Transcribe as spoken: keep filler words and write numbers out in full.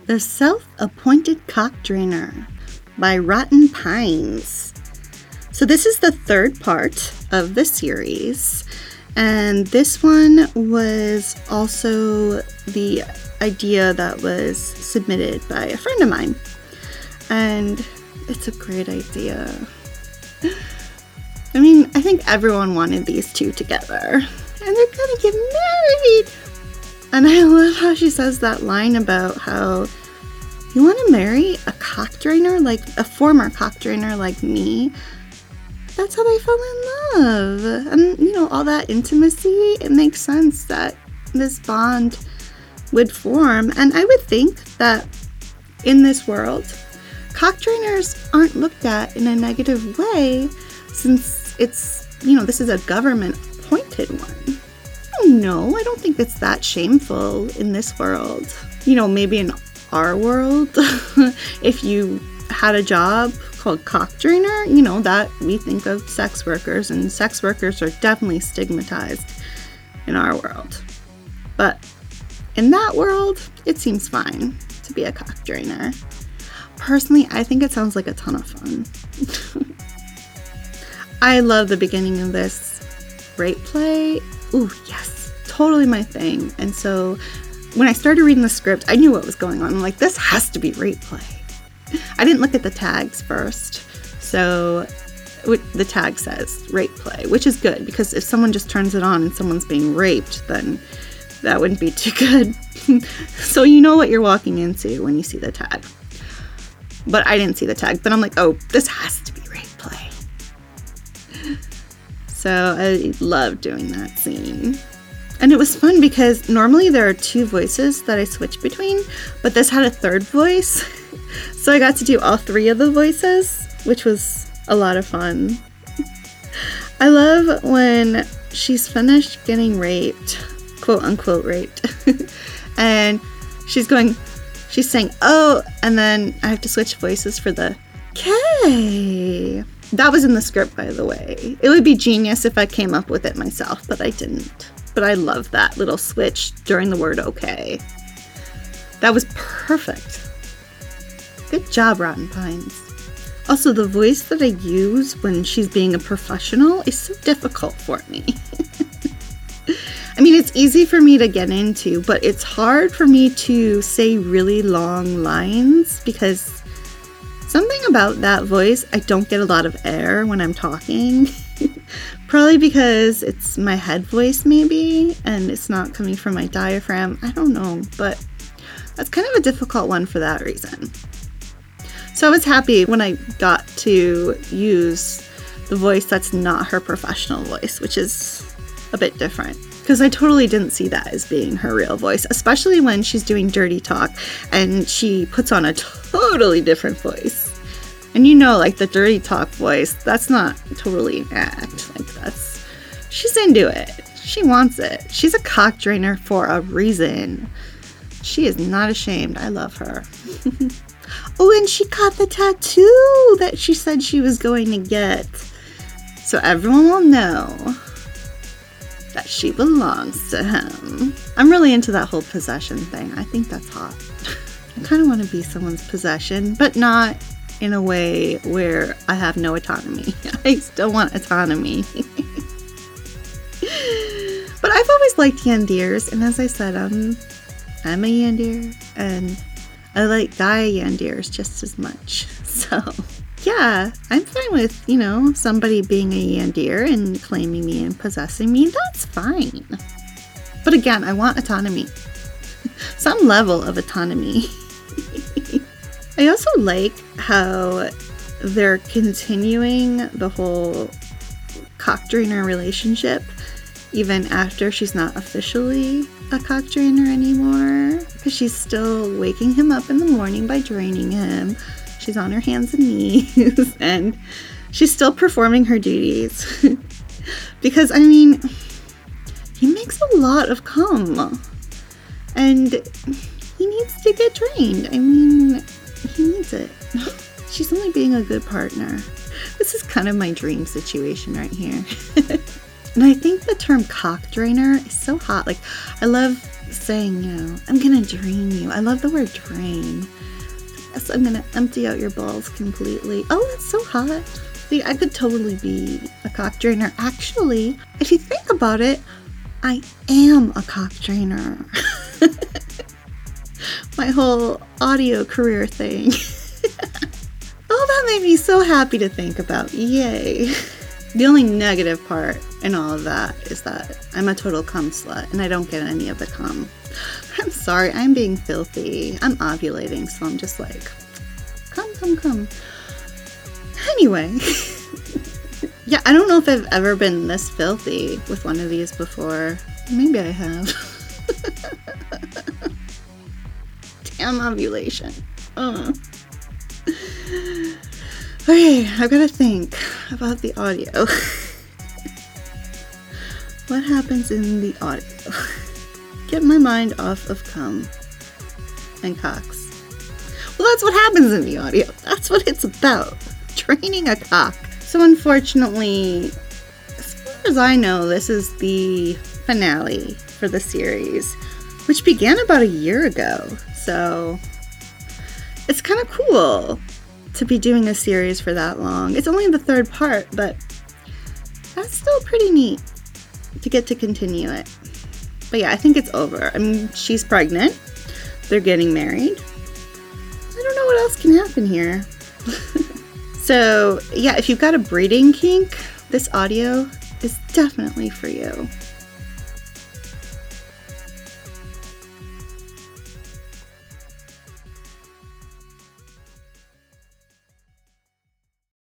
The Self-Appointed Cock Drainer by Rotten Pines. So this is the third part of the series, and this one was also the idea that was submitted by a friend of mine, and it's a great idea. I mean, I think everyone wanted these two together, and they're gonna get married. And I love how she says that line about how you want to marry a cock drainer, like a former cock drainer like me. That's how they fell in love. And, you know, all that intimacy, it makes sense that this bond would form. And I would think that in this world, cock drainers aren't looked at in a negative way, since it's, you know, this is a government appointed one. No, I don't think it's that shameful in this world. You know, maybe in our world, if you had a job called cock drainer, you know, that we think of sex workers, and sex workers are definitely stigmatized in our world. But in that world, it seems fine to be a cock drainer. Personally, I think it sounds like a ton of fun. I love the beginning of this rape play. Ooh, yes, totally my thing. And so when I started reading the script, I knew what was going on. I'm like, this has to be rape play. I didn't look at the tags first. So the tag says rape play, which is good, because if someone just turns it on and someone's being raped, then that wouldn't be too good. So you know what you're walking into when you see the tag. But I didn't see the tag. But I'm like, oh, this has to be rape play. So I love doing that scene. And it was fun because normally there are two voices that I switch between, but this had a third voice. So I got to do all three of the voices, which was a lot of fun. I love when she's finished getting raped, quote unquote raped, and she's going, she's saying, oh, and then I have to switch voices for the K. That was in the script, by the way. It would be genius if I came up with it myself, but I didn't. But I love that little switch during the word okay. That was perfect. Good job, Rotten Pines. Also, the voice that I use when she's being a professional is so difficult for me. I mean, it's easy for me to get into, but it's hard for me to say really long lines because something about that voice, I don't get a lot of air when I'm talking. Probably because it's my head voice maybe, and it's not coming from my diaphragm. I don't know, but that's kind of a difficult one for that reason. So I was happy when I got to use the voice that's not her professional voice, which is a bit different. Because I totally didn't see that as being her real voice, especially when she's doing dirty talk and she puts on a totally different voice. And you know, like the dirty talk voice, that's not totally an act. Like that's, she's into it. She wants it. She's a cock drainer for a reason. She is not ashamed. I love her. Oh, and she got the tattoo that she said she was going to get. So everyone will know that she belongs to him. I'm really into that whole possession thing. I think that's hot. I kind of want to be someone's possession, but not in a way where I have no autonomy. I still want autonomy. But I've always liked yandiers, and as I said, I'm, I'm a yandier, and I like guy yandiers just as much. So, yeah, I'm fine with, you know, somebody being a yandier and claiming me and possessing me. That's fine. But again, I want autonomy. Some level of autonomy. I also like how they're continuing the whole cock drainer relationship even after she's not officially a cock drainer anymore, because she's still waking him up in the morning by draining him. She's on her hands and knees and she's still performing her duties. Because, I mean, he makes a lot of cum and he needs to get drained. I mean, he needs it. She's only being a good partner. This is kind of my dream situation right here. And I think the term cock drainer is so hot. Like, I love saying, you know, I'm gonna drain you. I love the word drain. Yes, I'm gonna empty out your balls completely. Oh, that's so hot. See, I could totally be a cock drainer. Actually, if you think about it, I am a cock drainer. My whole audio career thing. Oh, that made me so happy to think about. Yay. The only negative part in all of that is that I'm a total cum slut and I don't get any of the cum. I'm sorry, I'm being filthy. I'm ovulating, so I'm just like, come, come, come. Anyway. Yeah, I don't know if I've ever been this filthy with one of these before. Maybe I have. Damn ovulation. Oh. Okay, I've got to think about the audio. What happens in the audio? Get my mind off of cum and cocks. Well, that's what happens in the audio. That's what it's about. Training a cock. So unfortunately, as far as I know, this is the finale for the series, which began about a year ago. So it's kind of cool to be doing a series for that long. It's only the third part, but that's still pretty neat to get to continue it. But yeah, I think it's over. I mean, she's pregnant. They're getting married. I don't know what else can happen here. So yeah, if you've got a breeding kink, this audio is definitely for you.